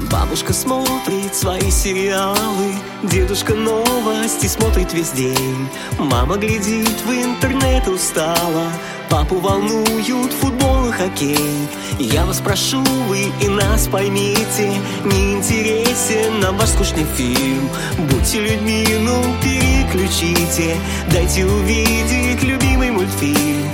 Бабушка смотрит свои сериалы, дедушка новости смотрит весь день. Мама глядит в интернет устала, папу волнуют футбол и хоккей. Я вас прошу, вы и нас поймите, не интересен нам ваш скучный фильм. Будьте людьми, ну переключите, дайте увидеть любимый мультфильм.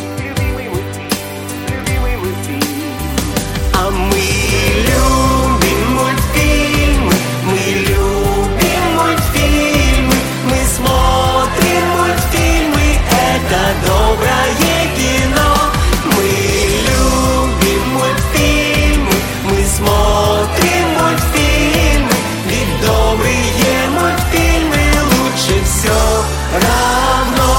А мы любим мультфильмы, мы любим мультфильмы, мы смотрим мультфильмы, это доброе кино. Мы любим мультфильмы, мы смотрим мультфильмы, ведь добрые мультфильмы лучше все равно.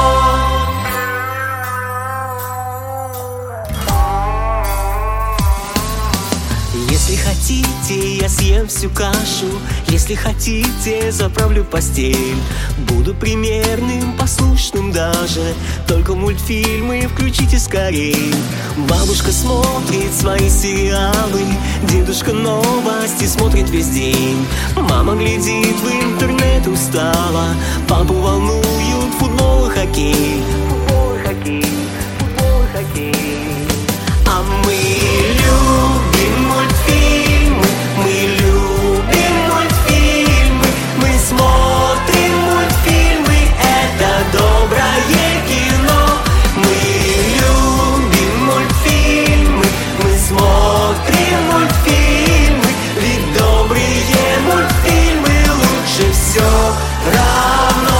Если хотите, я съем всю кашу, если хотите, заправлю постель. Буду примерным, послушным даже, только мультфильмы включите скорей. Бабушка смотрит свои сериалы, дедушка новости смотрит весь день. Мама глядит в интернет устала, папу волнуют футбол и хоккей. Футбол и хоккей, футбол и хоккей. А мы любим мультфильмы, мы любим мультфильмы, мы смотрим мультфильмы, это доброе кино. Мы любим мультфильмы, мы смотрим мультфильмы, ведь добрые мультфильмы лучше все равно.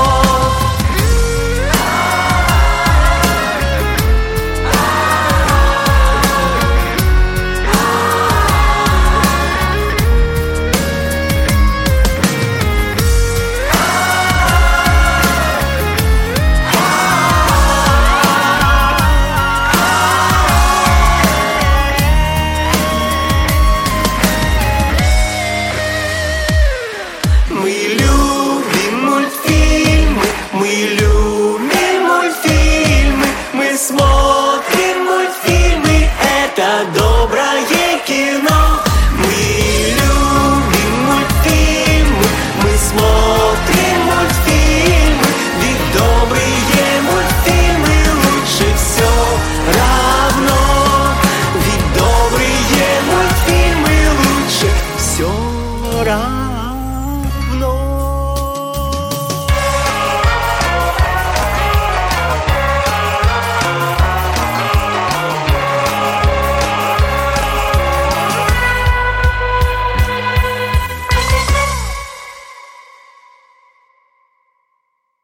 Мы любим мультфильмы, мы любим мультфильмы, мы смотрим мультфильмы, это доброе кино. Мы любим мультфильмы, мы смотрим мультфильмы, ведь добрые мультфильмы лучше все равно. Ведь добрые мультфильмы лучше все равно.